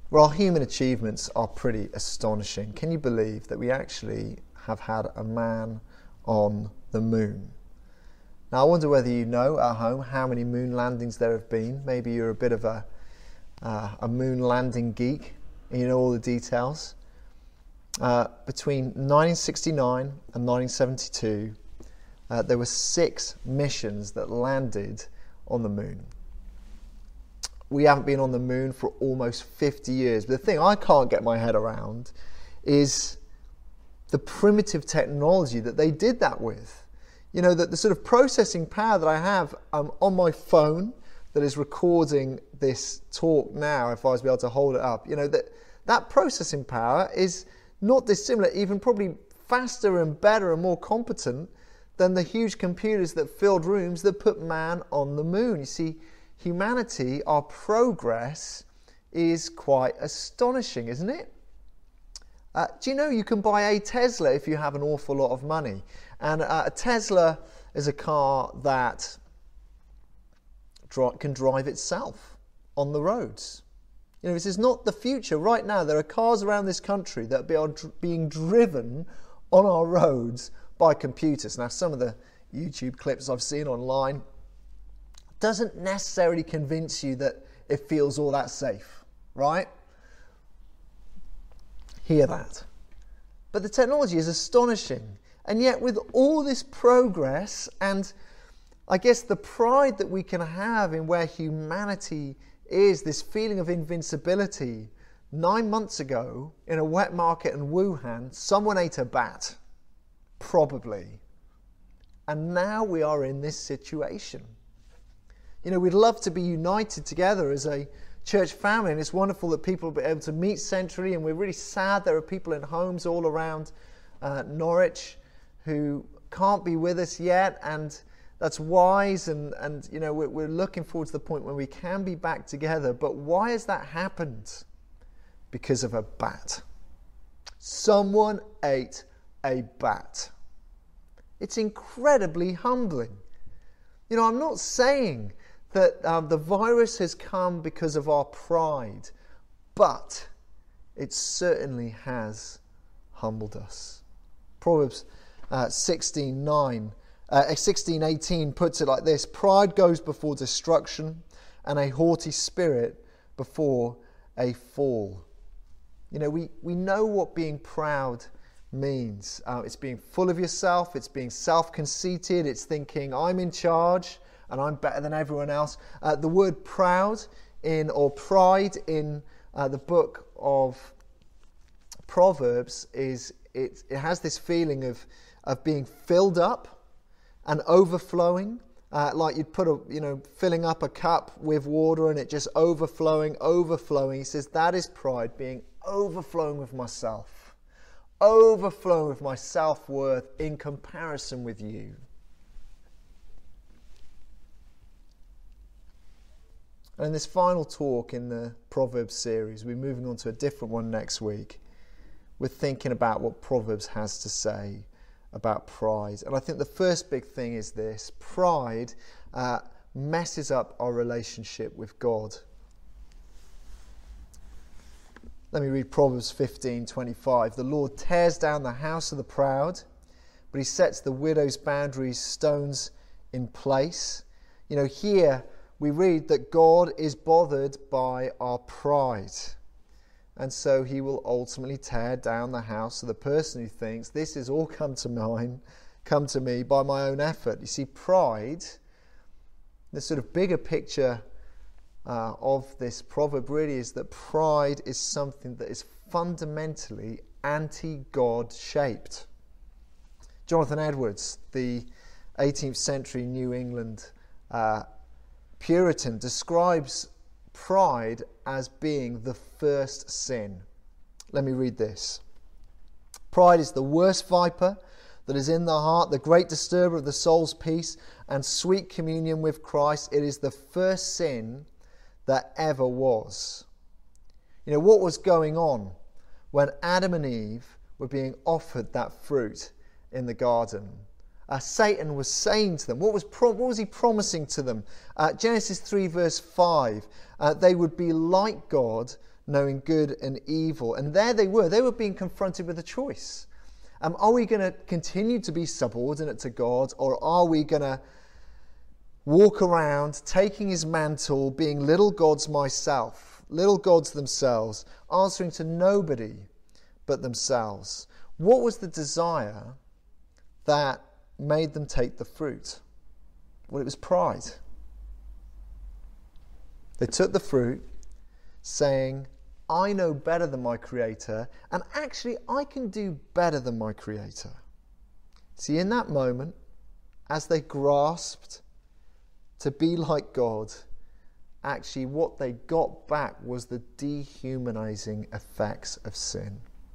Well, our human achievements are pretty astonishing. Can you believe that we actually have had a man on the moon? Now, I wonder whether you know at home how many moon landings there have been. Maybe you're a bit of a moon landing geek and you know all the details. Between 1969 and 1972, there were 6 missions that landed on the moon. We haven't been on the moon for almost 50 years. But the thing I can't get my head around is the primitive technology that they did that with. You know, that the sort of processing power that I have on my phone that is recording this talk now, if I was to be able to hold it up, you know, that processing power is not dissimilar, even probably faster and better and more competent than the huge computers that filled rooms that put man on the moon. You see, humanity, our progress is quite astonishing, isn't it? Do you know you can buy a Tesla if you have an awful lot of money? And a Tesla is a car that can drive itself on the roads. You know, this is not the future. Right now, there are cars around this country that are being driven on our roads by computers. Now, some of the YouTube clips I've seen online doesn't necessarily convince you that it feels all that safe, right? Hear that. But the technology is astonishing. And yet with all this progress and I guess the pride that we can have in where humanity is, this feeling of invincibility, 9 months ago in a wet market in Wuhan, someone ate a bat, probably. And now we are in this situation. You know, we'd love to be united together as a church family, and it's wonderful that people will be able to meet centrally, and we're really sad there are people in homes all around Norwich who can't be with us yet, and that's wise, and you know, we're looking forward to the point when we can be back together. But why has that happened? Because of a bat. Someone ate a bat. It's incredibly humbling. You know, I'm not saying that the virus has come because of our pride, but it certainly has humbled us. Proverbs 16:18 puts it like this: pride goes before destruction, and a haughty spirit before a fall. You know, we know what being proud means. It's being full of yourself, it's being self-conceited, it's thinking I'm in charge and I'm better than everyone else. The word proud or pride in the book of Proverbs it has this feeling of being filled up and overflowing, like you'd put filling up a cup with water and it just overflowing. He says that is pride, being overflowing with myself, overflowing with my self-worth in comparison with you. And in this final talk in the Proverbs series, we're moving on to a different one next week. We're thinking about what Proverbs has to say about pride. And I think the first big thing is this: pride messes up our relationship with God. Let me read Proverbs 15:25. The Lord tears down the house of the proud, but he sets the widow's boundaries stones in place. You know, here we read that God is bothered by our pride. And so he will ultimately tear down the house of the person who thinks this has all come to me by my own effort. You see, pride, the sort of bigger picture of this proverb really is that pride is something that is fundamentally anti-God shaped. Jonathan Edwards, the 18th century New England Puritan, describes pride as being the first sin. Let me read this. Pride is the worst viper that is in the heart, the great disturber of the soul's peace and sweet communion with Christ. It is the first sin that ever was. You know, what was going on when Adam and Eve were being offered that fruit in the garden? Satan was saying to them, what was he promising to them? Genesis 3 verse 5, they would be like God, knowing good and evil. And there they were being confronted with a choice. Are we going to continue to be subordinate to God, or are we going to walk around taking his mantle, being little gods myself, little gods themselves, answering to nobody but themselves? What was the desire that made them take the fruit? Well, it was pride. They took the fruit saying, I know better than my Creator, and actually I can do better than my Creator. See, in that moment, as they grasped to be like God, actually what they got back was the dehumanizing effects of sin.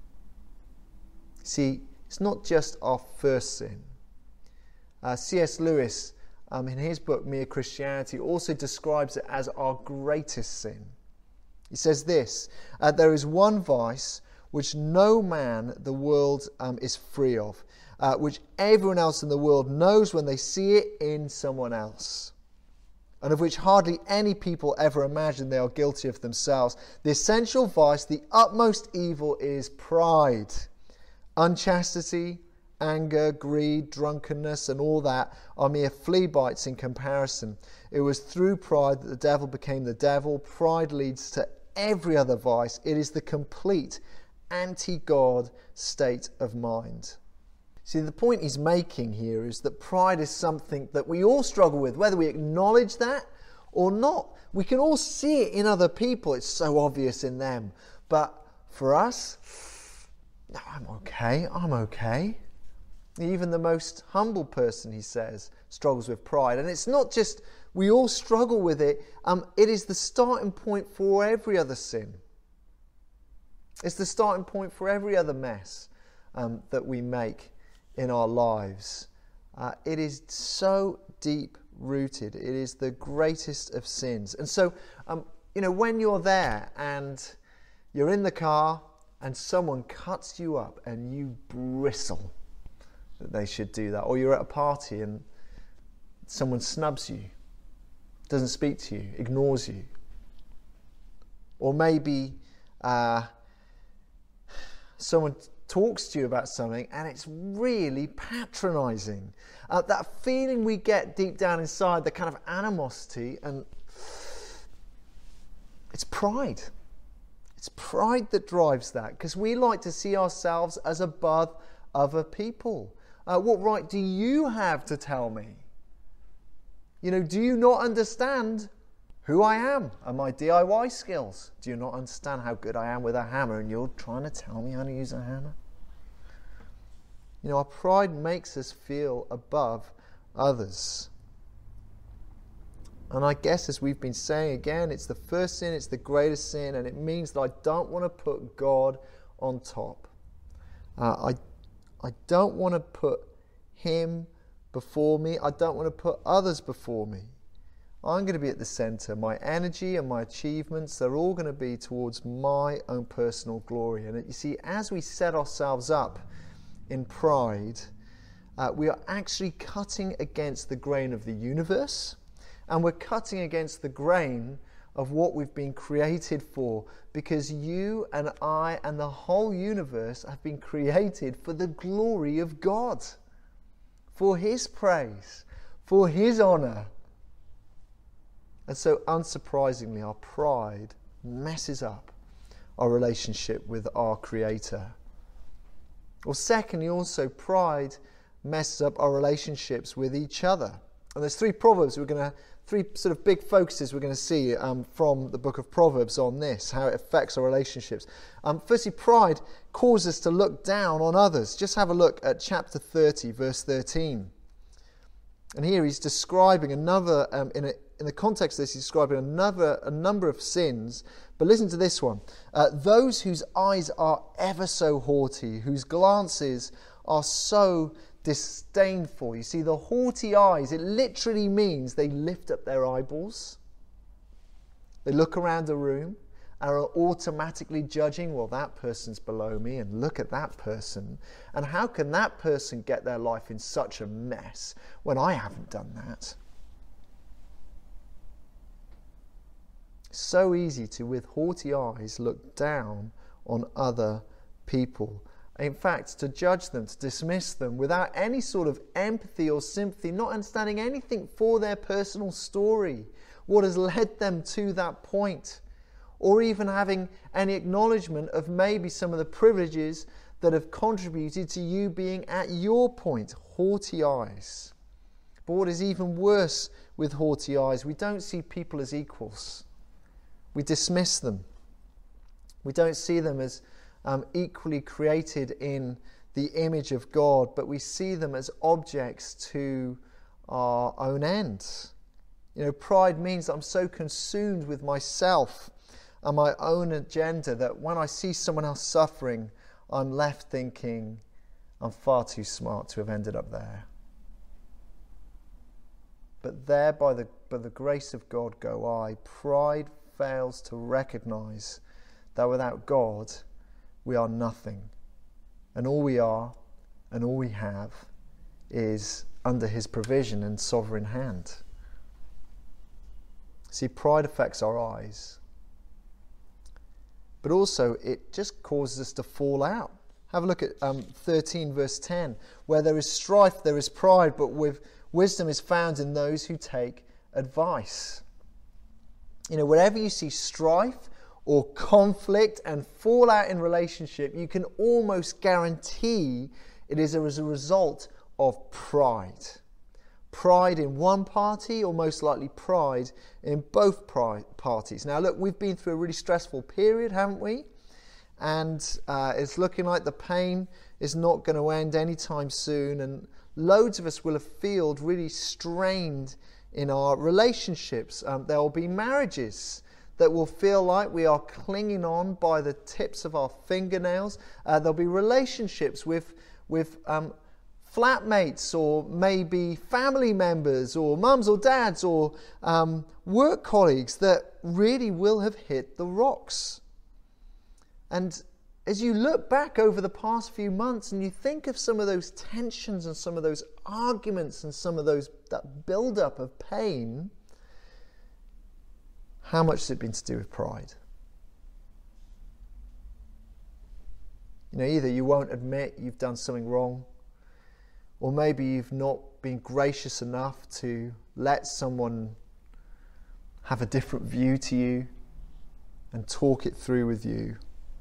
See, it's not just our first sin. C.S. Lewis, in his book Mere Christianity, also describes it as our greatest sin. He says this, there is one vice which no man the world is free of, which everyone else in the world knows when they see it in someone else, and of which hardly any people ever imagine they are guilty of themselves. The essential vice, the utmost evil, is pride. Unchastity, anger, greed, drunkenness, and all that are mere flea bites in comparison. It was through pride that the devil became the devil. Pride leads to every other vice. It is the complete anti-God state of mind. See, the point he's making here is that pride is something that we all struggle with, whether we acknowledge that or not. We can all see it in other people. It's so obvious in them. But for us, no, I'm okay. Even the most humble person, he says, struggles with pride. And it's not just we all struggle with it. It is the starting point for every other sin. It's the starting point for every other mess that we make in our lives. It is so deep-rooted. It is the greatest of sins. And so, when you're there and you're in the car and someone cuts you up and you bristle that they should do that, or you're at a party and someone snubs you, doesn't speak to you, ignores you, or maybe someone talks to you about something and it's really patronizing. That feeling we get deep down inside, the kind of animosity, and it's pride. It's pride that drives that, because we like to see ourselves as above other people. What right do you have to tell me? Do you not understand who I am and my DIY skills? Do you not understand how good I am with a hammer, and you're trying to tell me how to use a hammer? Our pride makes us feel above others. And I guess, as we've been saying again, it's the first sin, it's the greatest sin, and it means that I don't want to put God on top. I don't want to put him before me. I don't want to put others before me. I'm going to be at the center. My energy and my achievements, they're all going to be towards my own personal glory. And you see, as we set ourselves up in pride, we are actually cutting against the grain of the universe, and we're cutting against the grain of what we've been created for, because you and I and the whole universe have been created for the glory of God, for his praise, for his honor. And so, unsurprisingly, our pride messes up our relationship with our Creator. Or secondly, also, pride messes up our relationships with each other. And there's three sort of big focuses we're going to see from the book of Proverbs on this, how it affects our relationships. Firstly, pride causes us to look down on others. Just have a look at chapter 30, verse 13. And here he's describing another, in the context of this, he's describing a number of sins. But listen to this one. Those whose eyes are ever so haughty, whose glances are so disdainful. You see, the haughty eyes, it literally means they lift up their eyeballs. They look around a room and are automatically judging, well, that person's below me, and look at that person. And how can that person get their life in such a mess when I haven't done that? So easy to, with haughty eyes, look down on other people. In fact, to judge them, to dismiss them without any sort of empathy or sympathy, not understanding anything for their personal story, what has led them to that point, or even having any acknowledgement of maybe some of the privileges that have contributed to you being at your point. Haughty eyes. But what is even worse with haughty eyes, we don't see people as equals. We dismiss them. We don't see them as equally created in the image of God, but we see them as objects to our own ends. Pride means that I'm so consumed with myself and my own agenda that when I see someone else suffering, I'm left thinking, I'm far too smart to have ended up there. But there, by the grace of God, go I. Pride fails to recognize that without God, we are nothing. And all we are and all we have is under his provision and sovereign hand. See, pride affects our eyes. But also, it just causes us to fall out. Have a look at 13 verse 10. Where there is strife, there is pride, but with wisdom is found in those who take advice. Wherever you see strife or conflict and fallout in relationship, you can almost guarantee it is as a result of pride. Pride in one party, or most likely pride in both parties. Now look, we've been through a really stressful period, haven't we? And it's looking like the pain is not going to end anytime soon, and loads of us will have felt really strained in our relationships. There will be marriages that will feel like we are clinging on by the tips of our fingernails. There'll be relationships with flatmates, or maybe family members, or mums or dads, or work colleagues that really will have hit the rocks. And as you look back over the past few months and you think of some of those tensions and some of those arguments and some of that build-up of pain, how much has it been to do with pride? Either you won't admit you've done something wrong, or maybe you've not been gracious enough to let someone have a different view to you and talk it through with you.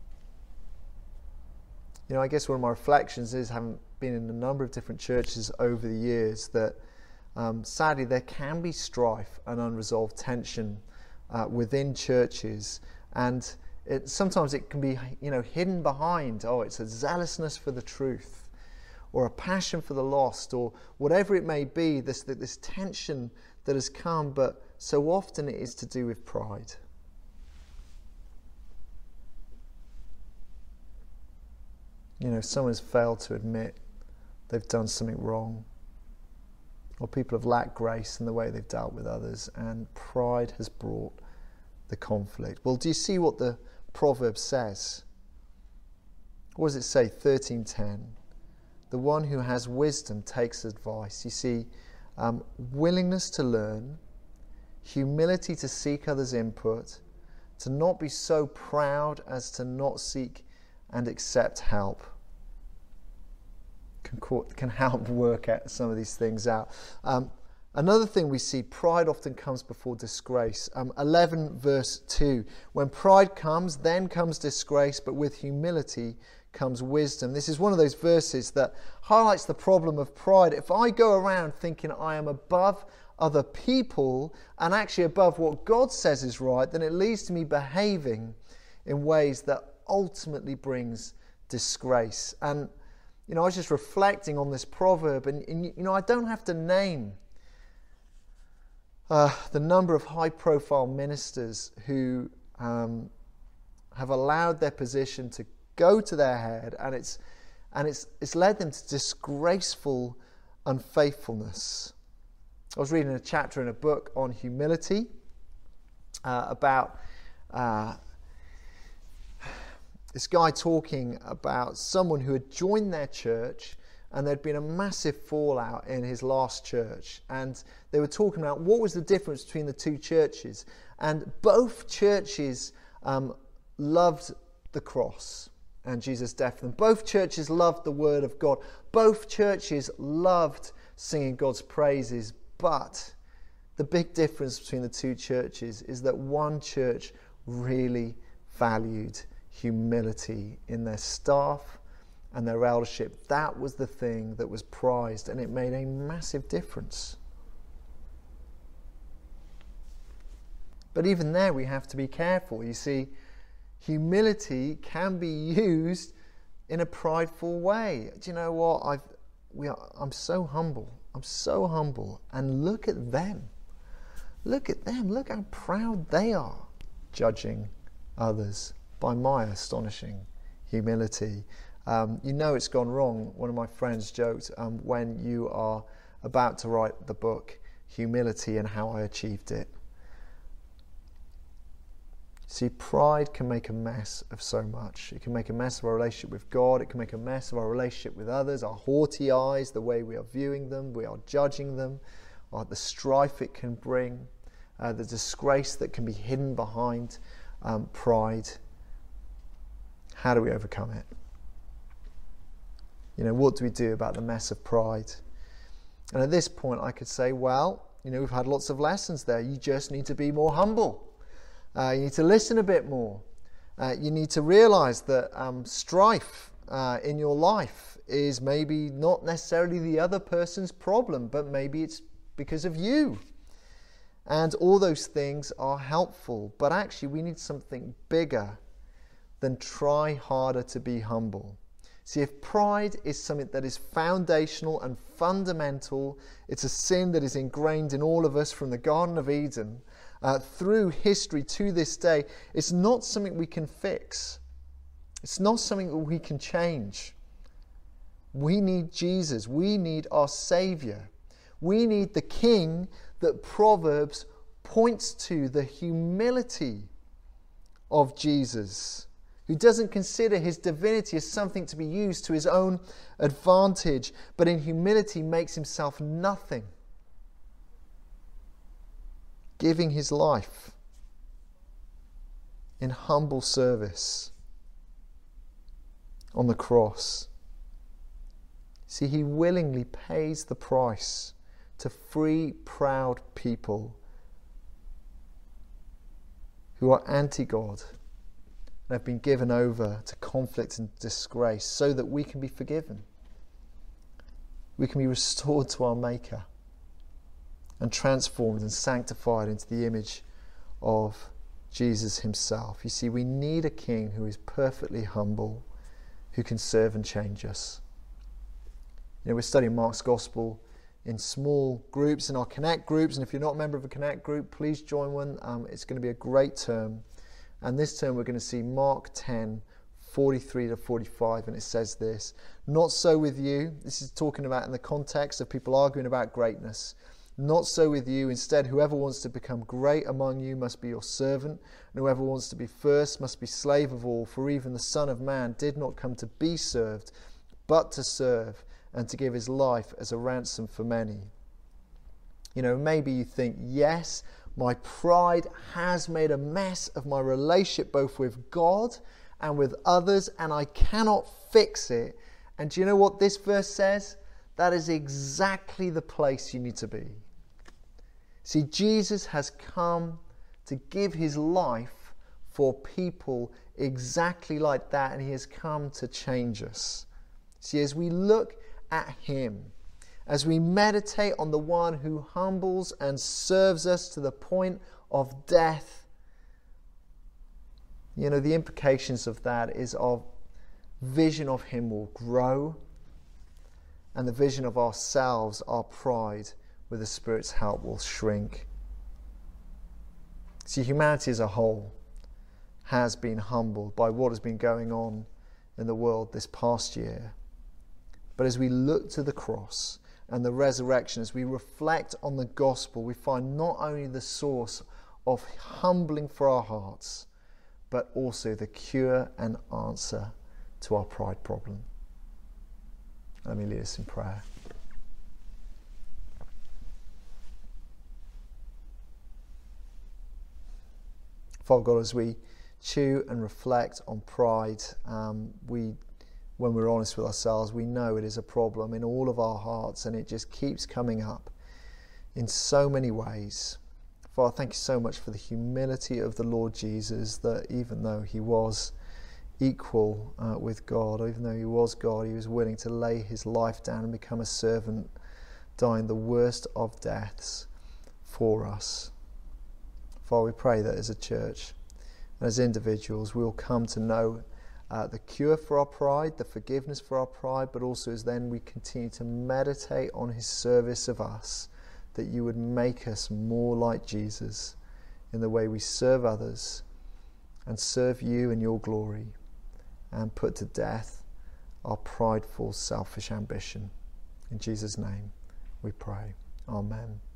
I guess one of my reflections is, having been in a number of different churches over the years, that sadly there can be strife and unresolved tension within churches, and sometimes it can be hidden behind, it's a zealousness for the truth, or a passion for the lost, or whatever it may be, this tension that has come, but so often it is to do with pride. Someone's failed to admit they've done something wrong, or people have lacked grace in the way they've dealt with others, and pride has brought the conflict. Well, do you see what the proverb says? What does it say? 13:10. The one who has wisdom takes advice. You see, willingness to learn, humility to seek others' input, to not be so proud as to not seek and accept help, can help work out some of these things out. Another thing we see, pride often comes before disgrace. 11 verse 2. When pride comes, then comes disgrace, but with humility comes wisdom. This is one of those verses that highlights the problem of pride. If I go around thinking I am above other people and actually above what God says is right, then it leads to me behaving in ways that ultimately brings disgrace. And I was just reflecting on this proverb, and I don't have to name the number of high-profile ministers who have allowed their position to go to their head, and it's led them to disgraceful unfaithfulness. I was reading a chapter in a book on humility about this guy talking about someone who had joined their church and there'd been a massive fallout in his last church, and they were talking about what was the difference between the two churches. And both churches loved the cross and Jesus' death for them. Both churches loved the word of God. Both churches loved singing God's praises. But the big difference between the two churches is that one church really valued humility in their staff and their eldership. That was the thing that was prized, and it made a massive difference. But even there we have to be careful. You see, humility can be used in a prideful way. Do you know what? I'm so humble. I'm so humble. And look at them. Look at them. Look how proud they are, judging others by my astonishing humility. You know it's gone wrong. One of my friends joked, when you are about to write the book, Humility and How I Achieved It. See, pride can make a mess of so much. It can make a mess of our relationship with God. It can make a mess of our relationship with others, our haughty eyes, the way we are viewing them, we are judging them, the strife it can bring, the disgrace that can be hidden behind pride. How do we overcome it? You know, what do we do about the mess of pride? And at this point I could say, well, you know, we've had lots of lessons there. You just need to be more humble. You need to listen a bit more. You need to realize that strife in your life is maybe not necessarily the other person's problem, but maybe it's because of you. And all those things are helpful. But actually we need something bigger than try harder to be humble. See, if pride is something that is foundational and fundamental, it's a sin that is ingrained in all of us from the Garden of Eden, through history to this day, it's not something we can fix. It's not something that we can change. We need Jesus. We need our Saviour. We need the King that Proverbs points to, the humility of Jesus, who doesn't consider his divinity as something to be used to his own advantage, but in humility makes himself nothing, giving his life in humble service on the cross. See, he willingly pays the price to free proud people who are anti-God and have been given over to conflict and disgrace so that we can be forgiven. We can be restored to our Maker and transformed and sanctified into the image of Jesus himself. You see, we need a King who is perfectly humble, who can serve and change us. You know, we're studying Mark's Gospel in small groups, in our Connect groups, and if you're not a member of a Connect group, please join one. It's going to be a great term. And this term we're going to see Mark 10, 43 to 45, and it says this: "Not so with you." This is talking about in the context of people arguing about greatness. "Not so with you. Instead, whoever wants to become great among you must be your servant, and whoever wants to be first must be slave of all. For even the Son of Man did not come to be served, but to serve, and to give his life as a ransom for many." You know, maybe you think, yes, my pride has made a mess of my relationship both with God and with others, and I cannot fix it. And do you know what this verse says? That is exactly the place you need to be. See, Jesus has come to give his life for people exactly like that, and he has come to change us. See, as we look at him, as we meditate on the one who humbles and serves us to the point of death, you know, the implications of that is our vision of him will grow, and the vision of ourselves, our pride, with the Spirit's help, will shrink. See, humanity as a whole has been humbled by what has been going on in the world this past year. But as we look to the cross and the resurrection, as we reflect on the gospel, we find not only the source of humbling for our hearts, but also the cure and answer to our pride problem. Let me lead us in prayer. Father God, as we chew and reflect on pride, when we're honest with ourselves, we know it is a problem in all of our hearts, and it just keeps coming up in so many ways. Father, thank you so much for the humility of the Lord Jesus, that even though he was equal with God, even though he was God, he was willing to lay his life down and become a servant, dying the worst of deaths for us. Father, we pray that as a church and as individuals, we'll come to know the cure for our pride, the forgiveness for our pride, but also as then we continue to meditate on his service of us, that you would make us more like Jesus in the way we serve others and serve you in your glory, and put to death our prideful, selfish ambition. In Jesus' name we pray. Amen.